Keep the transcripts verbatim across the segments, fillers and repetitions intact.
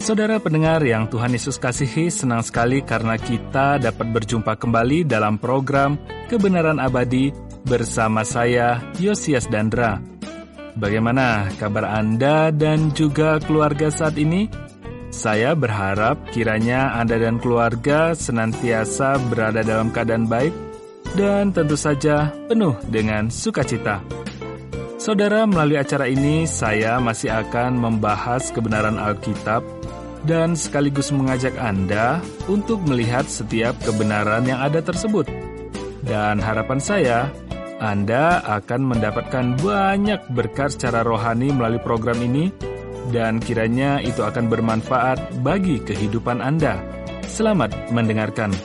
Saudara pendengar yang Tuhan Yesus kasihi, senang sekali karena kita dapat berjumpa kembali dalam program Kebenaran Abadi bersama saya, Yosias Dandra. Bagaimana kabar Anda dan juga keluarga saat ini? Saya berharap kiranya Anda dan keluarga senantiasa berada dalam keadaan baik dan tentu saja penuh dengan sukacita. Saudara, melalui acara ini saya masih akan membahas kebenaran Alkitab dan sekaligus mengajak Anda untuk melihat setiap kebenaran yang ada tersebut. Dan harapan saya, Anda akan mendapatkan banyak berkat secara rohani melalui program ini, dan kiranya itu akan bermanfaat bagi kehidupan Anda. Selamat mendengarkan.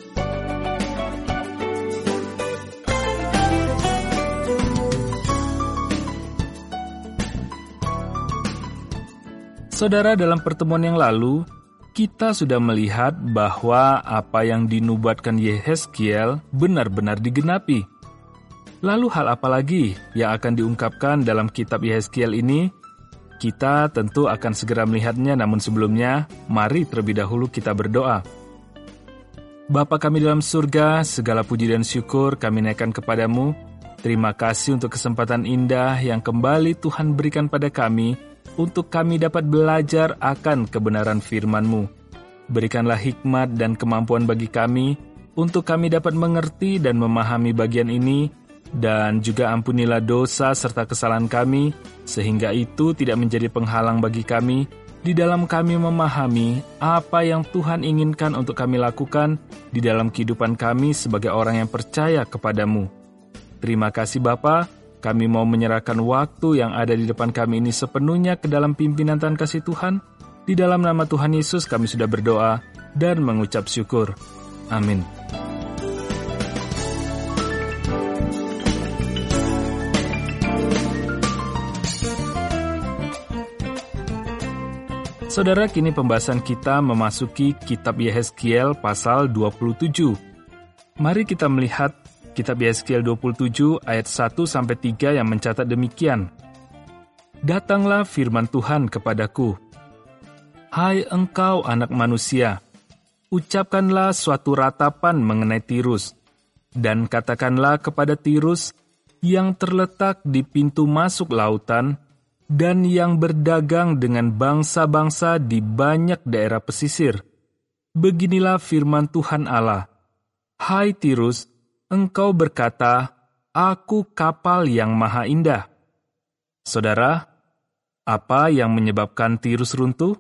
Saudara, dalam pertemuan yang lalu, kita sudah melihat bahwa apa yang dinubuatkan Yehezkiel benar-benar digenapi. Lalu hal apa lagi yang akan diungkapkan dalam kitab Yehezkiel ini? Kita tentu akan segera melihatnya, namun sebelumnya, mari terlebih dahulu kita berdoa. Bapa kami dalam surga, segala puji dan syukur kami naikkan kepadamu. Terima kasih untuk kesempatan indah yang kembali Tuhan berikan pada kami, untuk kami dapat belajar akan kebenaran firman-Mu. Berikanlah hikmat dan kemampuan bagi kami, untuk kami dapat mengerti dan memahami bagian ini, dan juga ampunilah dosa serta kesalahan kami, sehingga itu tidak menjadi penghalang bagi kami, di dalam kami memahami apa yang Tuhan inginkan untuk kami lakukan di dalam kehidupan kami sebagai orang yang percaya kepadamu. Terima kasih Bapa. Kami mau menyerahkan waktu yang ada di depan kami ini sepenuhnya ke dalam pimpinan dan kasih Tuhan. Di dalam nama Tuhan Yesus kami sudah berdoa dan mengucap syukur. Amin. Saudara, kini pembahasan kita memasuki kitab Yehezkiel pasal dua puluh tujuh. Mari kita melihat kitab Yehezkiel dua puluh tujuh ayat satu sampai tiga yang mencatat demikian. Datanglah firman Tuhan kepadaku. Hai engkau anak manusia, ucapkanlah suatu ratapan mengenai Tirus, dan katakanlah kepada Tirus yang terletak di pintu masuk lautan, dan yang berdagang dengan bangsa-bangsa di banyak daerah pesisir. Beginilah firman Tuhan Allah. Hai Tirus, engkau berkata, aku kapal yang maha indah. Saudara, apa yang menyebabkan Tirus runtuh?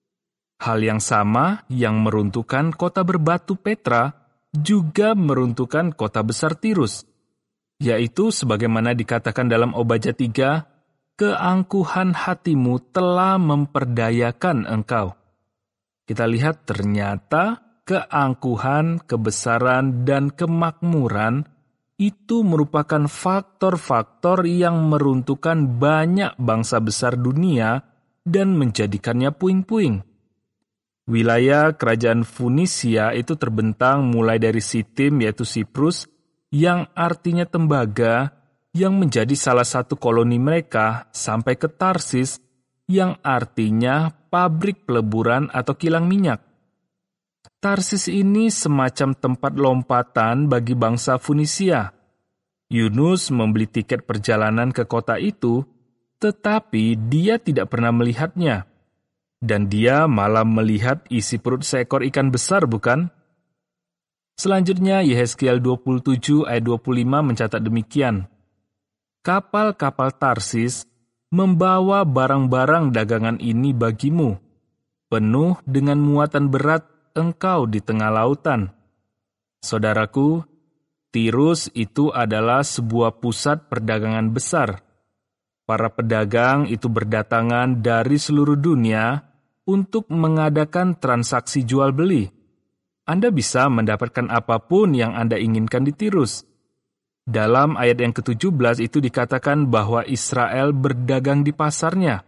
Hal yang sama yang meruntuhkan kota berbatu Petra juga meruntuhkan kota besar Tirus, yaitu sebagaimana dikatakan dalam Obadya tiga, keangkuhan hatimu telah memperdayakan engkau. Kita lihat ternyata keangkuhan, kebesaran, dan kemakmuran itu merupakan faktor-faktor yang meruntuhkan banyak bangsa besar dunia dan menjadikannya puing-puing. Wilayah kerajaan Funisia itu terbentang mulai dari Sitim, yaitu Siprus, yang artinya tembaga, yang menjadi salah satu koloni mereka, sampai ke Tarsis, yang artinya pabrik peleburan atau kilang minyak. Tarsis ini semacam tempat lompatan bagi bangsa Funisia. Yunus membeli tiket perjalanan ke kota itu, tetapi dia tidak pernah melihatnya. Dan dia malah melihat isi perut seekor ikan besar, bukan? Selanjutnya, Yehezkiel dua puluh tujuh ayat dua puluh lima mencatat demikian. Kapal-kapal Tarsis membawa barang-barang dagangan ini bagimu, penuh dengan muatan berat engkau di tengah lautan. Saudaraku, Tirus itu adalah sebuah pusat perdagangan besar. Para pedagang itu berdatangan dari seluruh dunia untuk mengadakan transaksi jual beli. Anda bisa mendapatkan apapun yang Anda inginkan di Tirus. Dalam ayat yang ketujuh belas itu dikatakan bahwa Israel berdagang di pasarnya.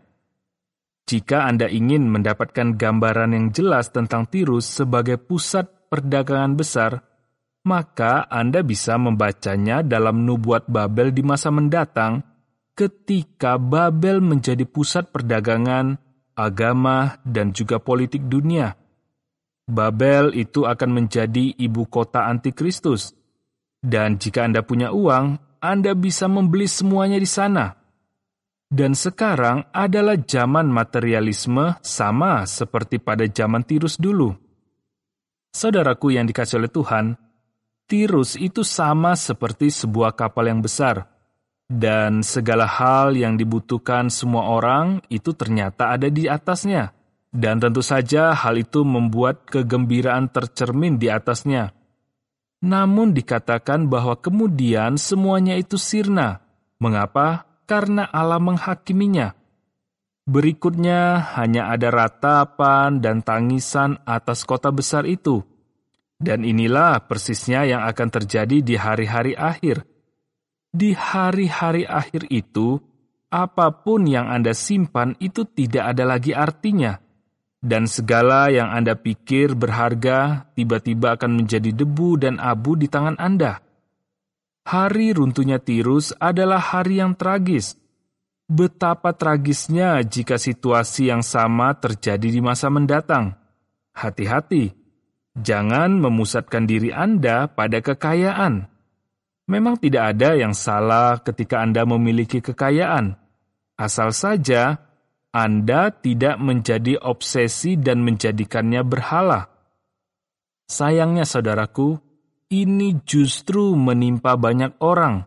Jika Anda ingin mendapatkan gambaran yang jelas tentang Tirus sebagai pusat perdagangan besar, maka Anda bisa membacanya dalam Nubuat Babel di masa mendatang, ketika Babel menjadi pusat perdagangan agama, dan juga politik dunia. Babel itu akan menjadi ibu kota antikristus. Dan jika Anda punya uang, Anda bisa membeli semuanya di sana. Dan sekarang adalah zaman materialisme sama seperti pada zaman Tirus dulu. Saudaraku yang dikasihi oleh Tuhan, Tirus itu sama seperti sebuah kapal yang besar. Dan segala hal yang dibutuhkan semua orang itu ternyata ada di atasnya. Dan tentu saja hal itu membuat kegembiraan tercermin di atasnya. Namun dikatakan bahwa kemudian semuanya itu sirna. Mengapa? Karena Allah menghakiminya. Berikutnya hanya ada ratapan dan tangisan atas kota besar itu. Dan inilah persisnya yang akan terjadi di hari-hari akhir. Di hari-hari akhir itu, apapun yang Anda simpan itu tidak ada lagi artinya. Dan segala yang Anda pikir berharga tiba-tiba akan menjadi debu dan abu di tangan Anda. Hari runtuhnya Tirus adalah hari yang tragis. Betapa tragisnya jika situasi yang sama terjadi di masa mendatang. Hati-hati, jangan memusatkan diri Anda pada kekayaan. Memang tidak ada yang salah ketika Anda memiliki kekayaan. Asal saja Anda tidak menjadi obsesi dan menjadikannya berhala. Sayangnya saudaraku, ini justru menimpa banyak orang.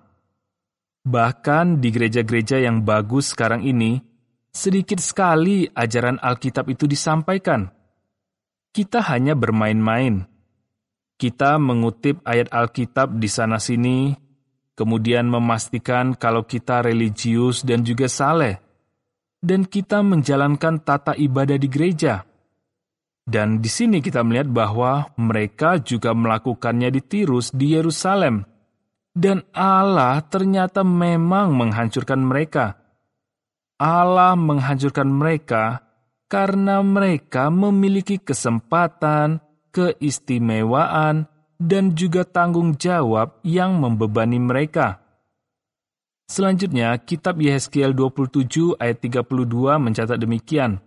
Bahkan di gereja-gereja yang bagus sekarang ini, sedikit sekali ajaran Alkitab itu disampaikan. Kita hanya bermain-main. Kita mengutip ayat Alkitab di sana-sini, kemudian memastikan kalau kita religius dan juga saleh. Dan kita menjalankan tata ibadah di gereja. Dan di sini kita melihat bahwa mereka juga melakukannya di Tirus di Yerusalem. Dan Allah ternyata memang menghancurkan mereka. Allah menghancurkan mereka karena mereka memiliki kesempatan, keistimewaan, dan juga tanggung jawab yang membebani mereka. Selanjutnya, kitab Yehezkiel dua puluh tujuh ayat tiga puluh dua mencatat demikian.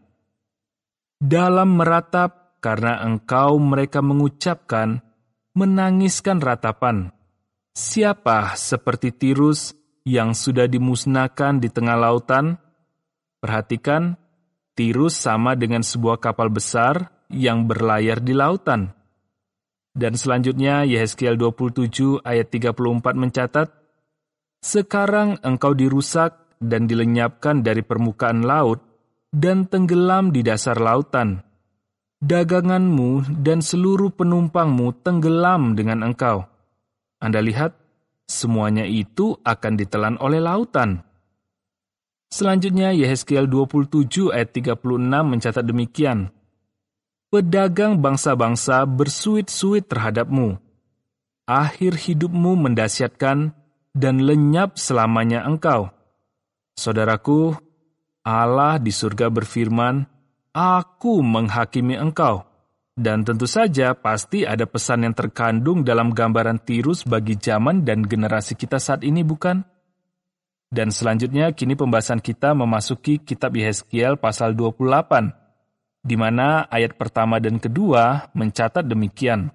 Dalam meratap, karena engkau mereka mengucapkan, menangiskan ratapan. Siapa seperti Tirus yang sudah dimusnahkan di tengah lautan? Perhatikan, Tirus sama dengan sebuah kapal besar yang berlayar di lautan. Dan selanjutnya, Yehezkiel dua puluh tujuh ayat tiga puluh empat mencatat, sekarang engkau dirusak dan dilenyapkan dari permukaan laut, dan tenggelam di dasar lautan. Daganganmu dan seluruh penumpangmu tenggelam dengan engkau. Anda lihat, semuanya itu akan ditelan oleh lautan. Selanjutnya, Yehezkiel dua puluh tujuh ayat tiga puluh enam mencatat demikian. Pedagang bangsa-bangsa bersuit-suit terhadapmu. Akhir hidupmu mendahsyatkan dan lenyap selamanya engkau. Saudaraku, Allah di surga berfirman, Aku menghakimi engkau. Dan tentu saja pasti ada pesan yang terkandung dalam gambaran Tirus bagi zaman dan generasi kita saat ini, bukan? Dan selanjutnya kini pembahasan kita memasuki kitab Yehezkiel pasal dua puluh delapan, di mana ayat pertama dan kedua mencatat demikian.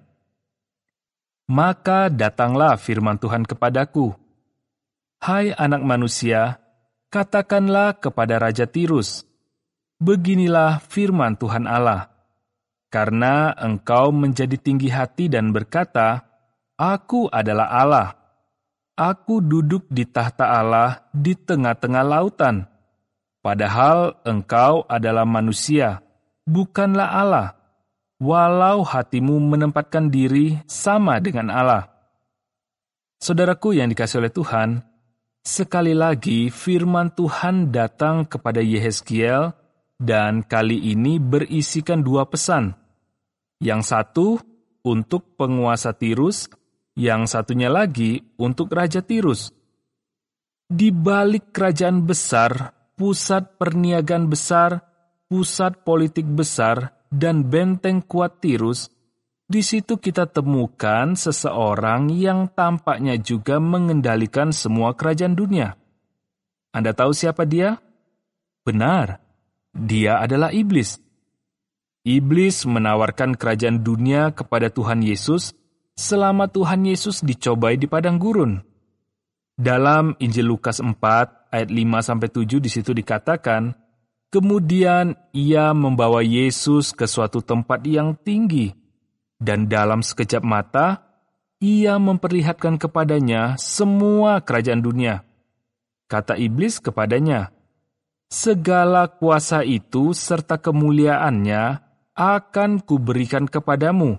Maka datanglah firman Tuhan kepadaku, Hai anak manusia, katakanlah kepada Raja Tirus, beginilah firman Tuhan Allah, karena engkau menjadi tinggi hati dan berkata, Aku adalah Allah. Aku duduk di tahta Allah di tengah-tengah lautan. Padahal engkau adalah manusia, bukanlah Allah, walau hatimu menempatkan diri sama dengan Allah. Saudaraku yang dikasihi oleh Tuhan, sekali lagi firman Tuhan datang kepada Yehezkiel dan kali ini berisikan dua pesan. Yang satu untuk penguasa Tirus, yang satunya lagi untuk Raja Tirus. Di balik kerajaan besar, pusat perniagaan besar, pusat politik besar, dan benteng kuat Tirus, di situ kita temukan seseorang yang tampaknya juga mengendalikan semua kerajaan dunia. Anda tahu siapa dia? Benar, Dia adalah iblis. Iblis menawarkan kerajaan dunia kepada Tuhan Yesus selama Tuhan Yesus dicobai di padang gurun. Dalam Injil Lukas empat ayat lima sampai tujuh di situ dikatakan, kemudian ia membawa Yesus ke suatu tempat yang tinggi, dan dalam sekejap mata, ia memperlihatkan kepadanya semua kerajaan dunia. Kata iblis kepadanya, segala kuasa itu serta kemuliaannya akan kuberikan kepadamu,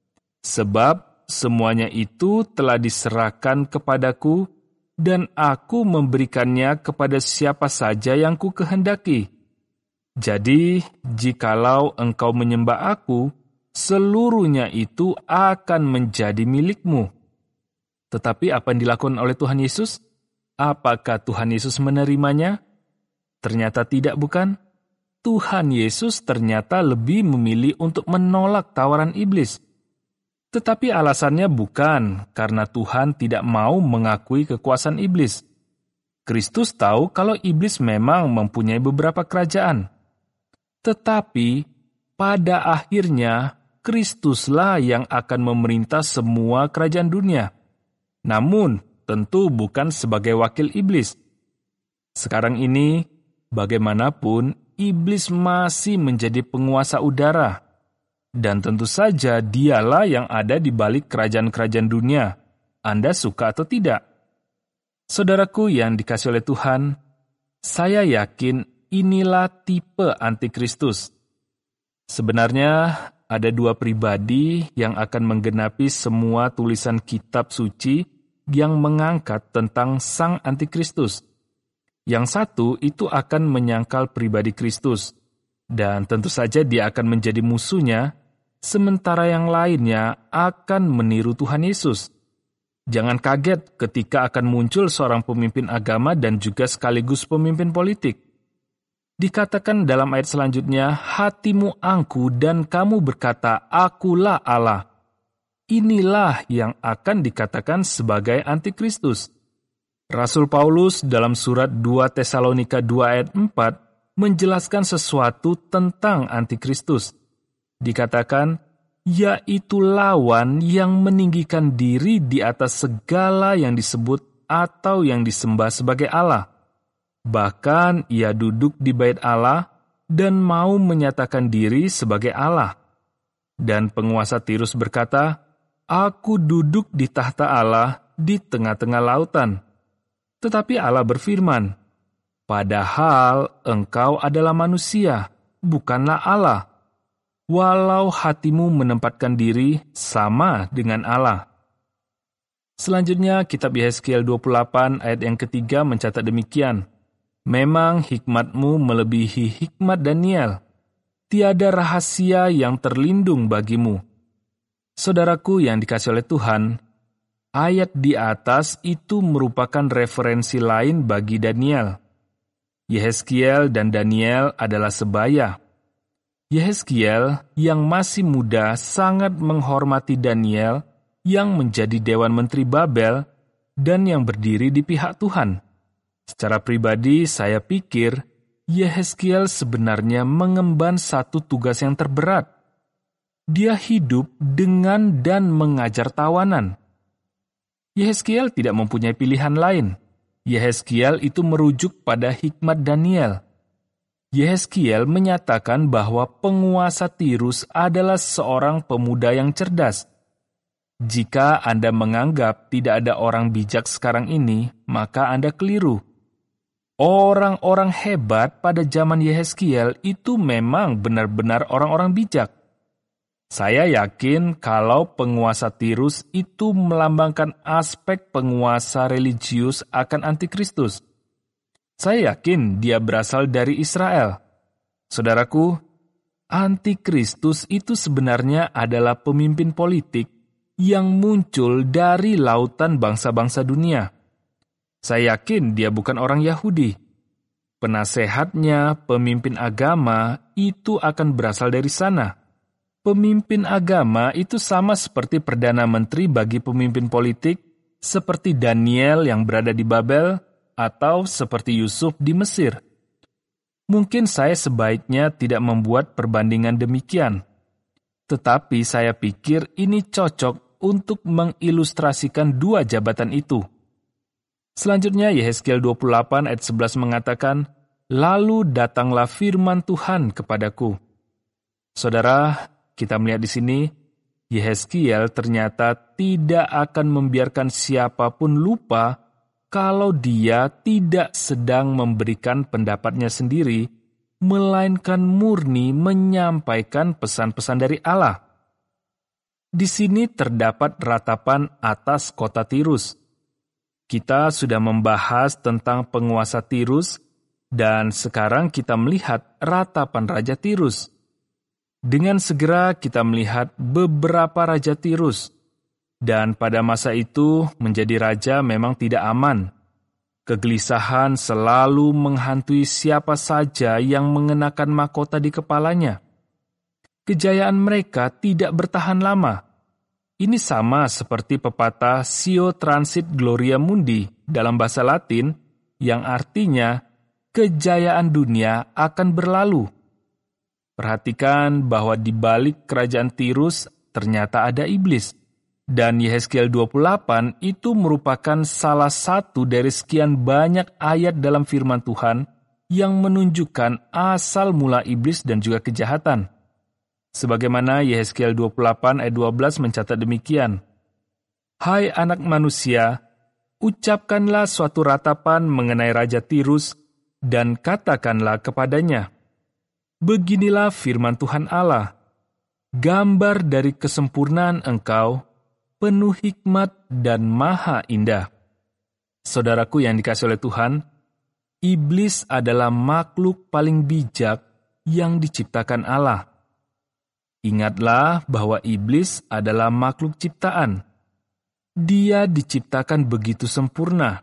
sebab semuanya itu telah diserahkan kepadaku, dan aku memberikannya kepada siapa saja yang ku kehendaki. Jadi, jikalau engkau menyembah aku, seluruhnya itu akan menjadi milikmu. Tetapi apa yang dilakukan oleh Tuhan Yesus? Apakah Tuhan Yesus menerimanya? Ternyata tidak, bukan? Tuhan Yesus ternyata lebih memilih untuk menolak tawaran iblis. Tetapi alasannya bukan karena Tuhan tidak mau mengakui kekuasaan iblis. Kristus tahu kalau iblis memang mempunyai beberapa kerajaan. Tetapi pada akhirnya Kristuslah yang akan memerintah semua kerajaan dunia. Namun tentu bukan sebagai wakil iblis. Sekarang ini, bagaimanapun, iblis masih menjadi penguasa udara. Dan tentu saja dialah yang ada di balik kerajaan-kerajaan dunia. Anda suka atau tidak? Saudaraku yang dikasihi oleh Tuhan, saya yakin inilah tipe antikristus. Sebenarnya ada dua pribadi yang akan menggenapi semua tulisan kitab suci yang mengangkat tentang sang antikristus. Yang satu itu akan menyangkal pribadi Kristus, dan tentu saja dia akan menjadi musuhnya, sementara yang lainnya akan meniru Tuhan Yesus. Jangan kaget ketika akan muncul seorang pemimpin agama dan juga sekaligus pemimpin politik. Dikatakan dalam ayat selanjutnya, hatimu angku dan kamu berkata, akulah Allah. Inilah yang akan dikatakan sebagai antikristus. Rasul Paulus dalam surat dua Tesalonika dua ayat empat menjelaskan sesuatu tentang antikristus. Dikatakan, yaitu lawan yang meninggikan diri di atas segala yang disebut atau yang disembah sebagai Allah. Bahkan ia duduk di bait Allah dan mau menyatakan diri sebagai Allah. Dan penguasa Tirus berkata, aku duduk di tahta Allah di tengah-tengah lautan. Tetapi Allah berfirman, padahal engkau adalah manusia, bukanlah Allah, walau hatimu menempatkan diri sama dengan Allah. Selanjutnya, kitab Yehezkiel dua puluh delapan ayat yang ketiga mencatat demikian, memang hikmatmu melebihi hikmat Daniel, tiada rahasia yang terlindung bagimu. Saudaraku yang dikasihi oleh Tuhan, ayat di atas itu merupakan referensi lain bagi Daniel. Yehezkiel dan Daniel adalah sebaya. Yehezkiel yang masih muda sangat menghormati Daniel yang menjadi Dewan Menteri Babel dan yang berdiri di pihak Tuhan. Secara pribadi saya pikir Yehezkiel sebenarnya mengemban satu tugas yang terberat. Dia hidup dengan dan mengajar tawanan. Yehezkiel tidak mempunyai pilihan lain. Yehezkiel itu merujuk pada hikmat Daniel. Yehezkiel menyatakan bahwa penguasa Tirus adalah seorang pemuda yang cerdas. Jika Anda menganggap tidak ada orang bijak sekarang ini, maka Anda keliru. Orang-orang hebat pada zaman Yehezkiel itu memang benar-benar orang-orang bijak. Saya yakin kalau penguasa Tirus itu melambangkan aspek penguasa religius akan antikristus. Saya yakin dia berasal dari Israel. Saudaraku, antikristus itu sebenarnya adalah pemimpin politik yang muncul dari lautan bangsa-bangsa dunia. Saya yakin dia bukan orang Yahudi. Penasehatnya, pemimpin agama, itu akan berasal dari sana. Pemimpin agama itu sama seperti Perdana Menteri bagi pemimpin politik, seperti Daniel yang berada di Babel, atau seperti Yusuf di Mesir. Mungkin saya sebaiknya tidak membuat perbandingan demikian. Tetapi saya pikir ini cocok untuk mengilustrasikan dua jabatan itu. Selanjutnya Yehezkiel dua puluh delapan ayat sebelas mengatakan, "Lalu datanglah firman Tuhan kepadaku." Saudara, kita melihat di sini, Yehezkiel ternyata tidak akan membiarkan siapapun lupa kalau dia tidak sedang memberikan pendapatnya sendiri, melainkan murni menyampaikan pesan-pesan dari Allah. Di sini terdapat ratapan atas kota Tirus. Kita sudah membahas tentang penguasa Tirus, dan sekarang kita melihat ratapan Raja Tirus. Dengan segera kita melihat beberapa Raja Tirus, dan pada masa itu menjadi raja memang tidak aman. Kegelisahan selalu menghantui siapa saja yang mengenakan mahkota di kepalanya. Kejayaan mereka tidak bertahan lama. Ini sama seperti pepatah Sio Transit Gloria Mundi dalam bahasa Latin, yang artinya kejayaan dunia akan berlalu. Perhatikan bahwa di balik kerajaan Tirus ternyata ada iblis. Dan Yehezkiel dua puluh delapan itu merupakan salah satu dari sekian banyak ayat dalam firman Tuhan yang menunjukkan asal mula iblis dan juga kejahatan. Sebagaimana Yehezkiel dua puluh delapan ayat dua belas mencatat demikian, "Hai anak manusia, ucapkanlah suatu ratapan mengenai Raja Tirus dan katakanlah kepadanya, beginilah firman Tuhan Allah, gambar dari kesempurnaan engkau, penuh hikmat dan maha indah." Saudaraku yang dikasihi oleh Tuhan, iblis adalah makhluk paling bijak yang diciptakan Allah. Ingatlah bahwa iblis adalah makhluk ciptaan. Dia diciptakan begitu sempurna.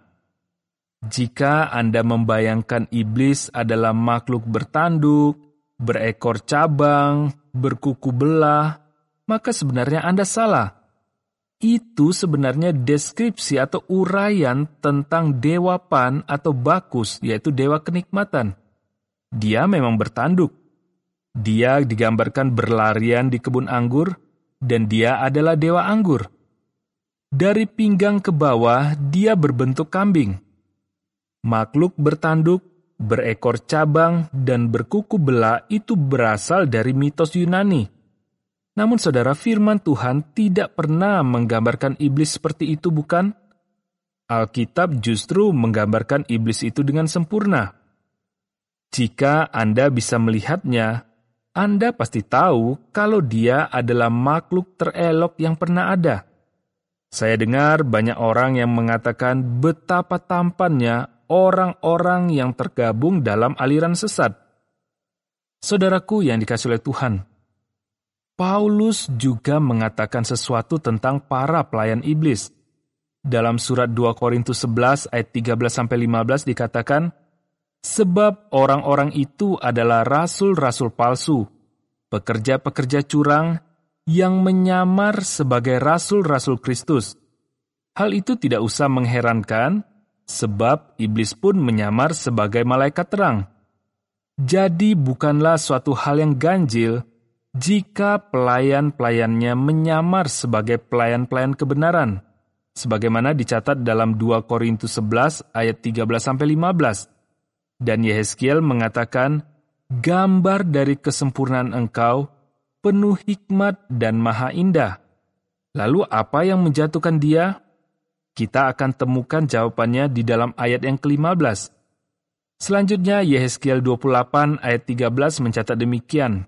Jika Anda membayangkan iblis adalah makhluk bertanduk, berekor cabang, berkuku belah, maka sebenarnya Anda salah. Itu sebenarnya deskripsi atau uraian tentang dewa Pan atau Bakus, yaitu dewa kenikmatan. Dia memang bertanduk. Dia digambarkan berlarian di kebun anggur, dan dia adalah dewa anggur. Dari pinggang ke bawah, dia berbentuk kambing. Makhluk bertanduk, berekor cabang, dan berkuku belah itu berasal dari mitos Yunani. Namun saudara, firman Tuhan tidak pernah menggambarkan iblis seperti itu, bukan? Alkitab justru menggambarkan iblis itu dengan sempurna. Jika Anda bisa melihatnya, Anda pasti tahu kalau dia adalah makhluk terelok yang pernah ada. Saya dengar banyak orang yang mengatakan betapa tampannya orang-orang yang tergabung dalam aliran sesat. Saudaraku yang dikasihi oleh Tuhan, Paulus juga mengatakan sesuatu tentang para pelayan iblis. Dalam surat dua Korintus sebelas ayat tiga belas sampai lima belas dikatakan, "Sebab orang-orang itu adalah rasul-rasul palsu, pekerja-pekerja curang yang menyamar sebagai rasul-rasul Kristus. Hal itu tidak usah mengherankan, sebab iblis pun menyamar sebagai malaikat terang. Jadi bukanlah suatu hal yang ganjil jika pelayan-pelayannya menyamar sebagai pelayan-pelayan kebenaran, sebagaimana dicatat dalam dua Korintus sebelas ayat tiga belas sampai lima belas. Dan Yehezkiel mengatakan, gambar dari kesempurnaan engkau, penuh hikmat dan maha indah. Lalu apa yang menjatuhkan dia? Kita akan temukan jawabannya di dalam ayat yang kelima belas. Selanjutnya Yehezkiel dua puluh delapan ayat tiga belas mencatat demikian,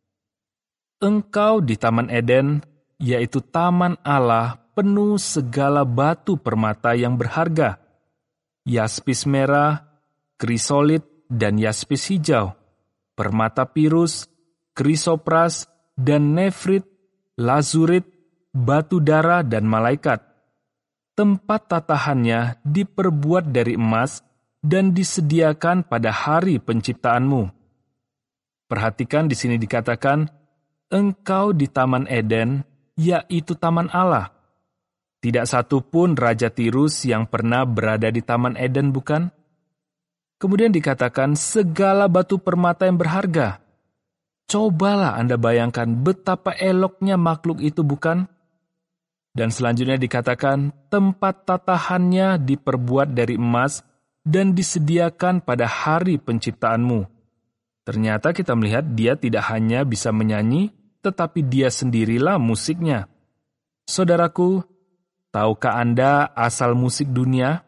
"Engkau di Taman Eden, yaitu Taman Allah, penuh segala batu permata yang berharga, yaspis merah, krisolit, dan yaspis hijau, permata pirus, krisopras, dan nefrit, lazurit, batu dara, dan malaikat. Tempat tatahannya diperbuat dari emas dan disediakan pada hari penciptaanmu." Perhatikan di sini dikatakan, engkau di Taman Eden, yaitu Taman Allah. Tidak satu pun Raja Tirus yang pernah berada di Taman Eden, bukan? Kemudian dikatakan segala batu permata yang berharga. Cobalah Anda bayangkan betapa eloknya makhluk itu, bukan? Dan selanjutnya dikatakan tempat tatahannya diperbuat dari emas dan disediakan pada hari penciptaanmu. Ternyata kita melihat dia tidak hanya bisa menyanyi, tetapi dia sendirilah musiknya. Saudaraku, tahukah Anda asal musik dunia?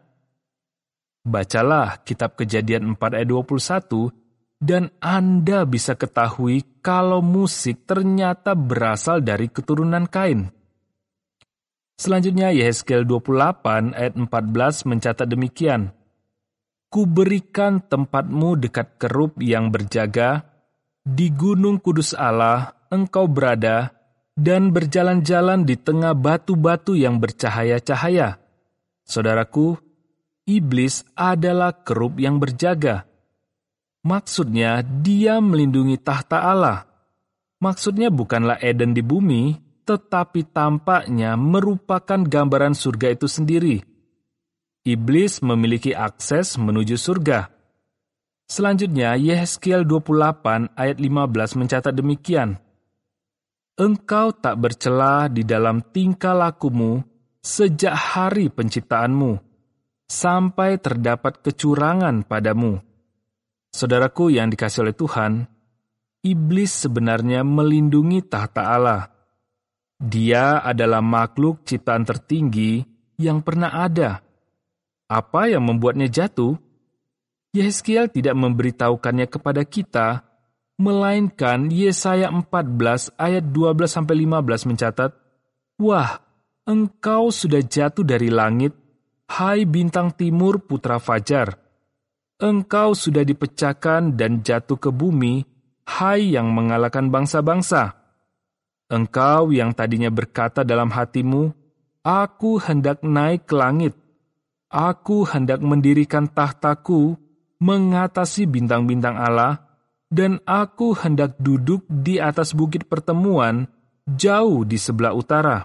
Bacalah kitab Kejadian empat ayat dua puluh satu, dan Anda bisa ketahui kalau musik ternyata berasal dari keturunan Kain. Selanjutnya Yehezkiel dua puluh delapan ayat empat belas mencatat demikian. Kuberikan tempatmu dekat kerub yang berjaga, di gunung kudus Allah engkau berada, dan berjalan-jalan di tengah batu-batu yang bercahaya-cahaya. Saudaraku, iblis adalah kerub yang berjaga. Maksudnya dia melindungi tahta Allah. Maksudnya bukanlah Eden di bumi, tetapi tampaknya merupakan gambaran surga itu sendiri. Iblis memiliki akses menuju surga. Selanjutnya, Yehezkiel dua puluh delapan ayat lima belas mencatat demikian. Engkau tak bercela di dalam tingkah lakumu sejak hari penciptaanmu, sampai terdapat kecurangan padamu. Saudaraku yang dikasihi oleh Tuhan, iblis sebenarnya melindungi tahta Allah. Dia adalah makhluk ciptaan tertinggi yang pernah ada. Apa yang membuatnya jatuh? Yehezkiel tidak memberitahukannya kepada kita, melainkan Yesaya empat belas ayat dua belas sampai lima belas mencatat, "Wah, engkau sudah jatuh dari langit, hai bintang timur putra fajar. Engkau sudah dipecahkan dan jatuh ke bumi, hai yang mengalahkan bangsa-bangsa. Engkau yang tadinya berkata dalam hatimu, aku hendak naik ke langit. Aku hendak mendirikan tahtaku, mengatasi bintang-bintang Allah, dan aku hendak duduk di atas bukit pertemuan, jauh di sebelah utara.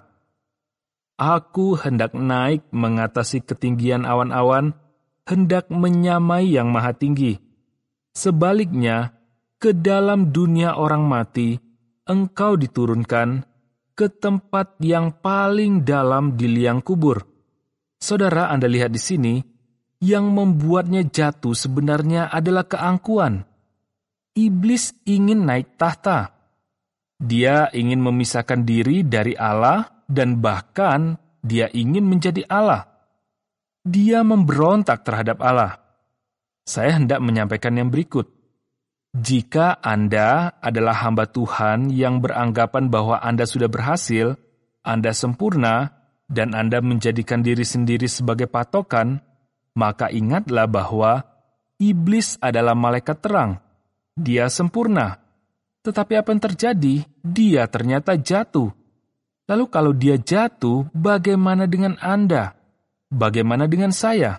Aku hendak naik mengatasi ketinggian awan-awan, hendak menyamai yang maha tinggi. Sebaliknya, ke dalam dunia orang mati, engkau diturunkan ke tempat yang paling dalam di liang kubur." Saudara, Anda lihat di sini, yang membuatnya jatuh sebenarnya adalah keangkuhan. Iblis ingin naik tahta. Dia ingin memisahkan diri dari Allah dan bahkan dia ingin menjadi Allah. Dia memberontak terhadap Allah. Saya hendak menyampaikan yang berikut. Jika Anda adalah hamba Tuhan yang beranggapan bahwa Anda sudah berhasil, Anda sempurna, dan Anda menjadikan diri sendiri sebagai patokan, maka ingatlah bahwa iblis adalah malaikat terang. Dia sempurna. Tetapi apa yang terjadi? Dia ternyata jatuh. Lalu kalau dia jatuh, bagaimana dengan Anda? Bagaimana dengan saya?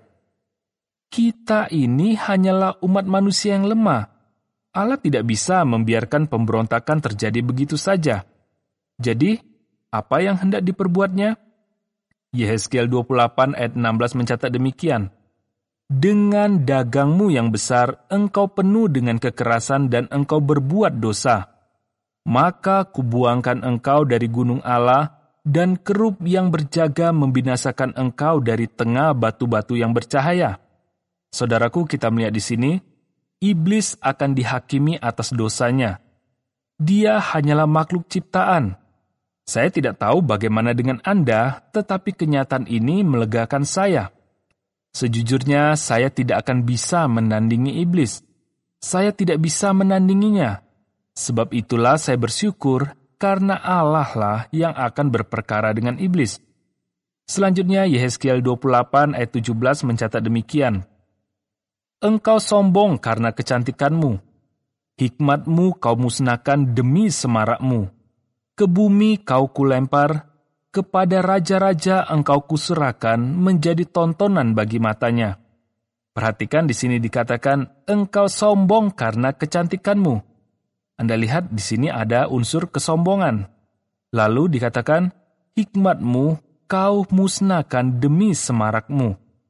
Kita ini hanyalah umat manusia yang lemah. Allah tidak bisa membiarkan pemberontakan terjadi begitu saja. Jadi, apa yang hendak diperbuatnya? Yehezkiel dua puluh delapan ayat enam belas mencatat demikian. Dengan dagangmu yang besar, engkau penuh dengan kekerasan dan engkau berbuat dosa. Maka kubuangkan engkau dari gunung Allah, dan kerub yang berjaga membinasakan engkau dari tengah batu-batu yang bercahaya. Saudaraku, kita melihat di sini, iblis akan dihakimi atas dosanya. Dia hanyalah makhluk ciptaan. Saya tidak tahu bagaimana dengan Anda, tetapi kenyataan ini melegakan saya. Sejujurnya, saya tidak akan bisa menandingi iblis. Saya tidak bisa menandinginya. Sebab itulah saya bersyukur karena Allah lah yang akan berperkara dengan iblis. Selanjutnya, Yehezkiel dua puluh delapan ayat tujuh belas mencatat demikian. Engkau sombong karena kecantikanmu. Hikmatmu kau musnahkan demi semarakmu. Ke bumi kau kulempar, kepada raja-raja engkau kuserahkan menjadi tontonan bagi matanya. Perhatikan di sini dikatakan, engkau sombong karena kecantikanmu. Anda lihat di sini ada unsur kesombongan. Lalu dikatakan, hikmatmu kau musnahkan demi semarakmu.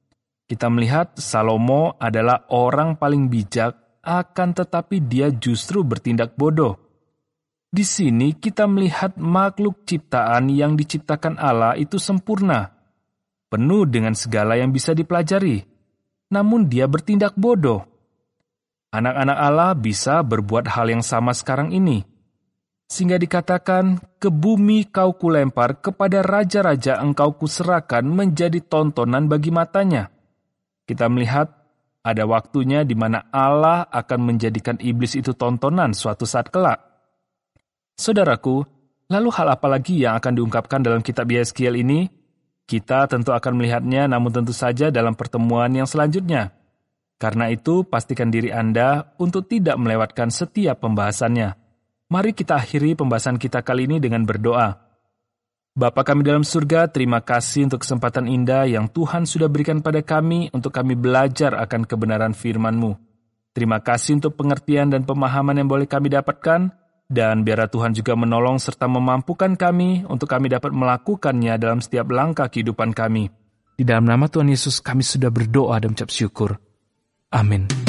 Kita melihat Salomo adalah orang paling bijak, akan tetapi dia justru bertindak bodoh. Di sini kita melihat makhluk ciptaan yang diciptakan Allah itu sempurna, penuh dengan segala yang bisa dipelajari, namun dia bertindak bodoh. Anak-anak Allah bisa berbuat hal yang sama sekarang ini, sehingga dikatakan, ke bumi kau kulempar, kepada raja-raja engkau kuserahkan menjadi tontonan bagi matanya. Kita melihat ada waktunya di mana Allah akan menjadikan iblis itu tontonan suatu saat kelak. Saudaraku, lalu hal apa lagi yang akan diungkapkan dalam kitab Yehezkiel ini? Kita tentu akan melihatnya, namun tentu saja dalam pertemuan yang selanjutnya. Karena itu, pastikan diri Anda untuk tidak melewatkan setiap pembahasannya. Mari kita akhiri pembahasan kita kali ini dengan berdoa. Bapa kami dalam surga, terima kasih untuk kesempatan indah yang Tuhan sudah berikan pada kami untuk kami belajar akan kebenaran firman-Mu. Terima kasih untuk pengertian dan pemahaman yang boleh kami dapatkan, dan biarlah Tuhan juga menolong serta memampukan kami untuk kami dapat melakukannya dalam setiap langkah kehidupan kami. Di dalam nama Tuhan Yesus kami sudah berdoa dan ucap syukur. Amin.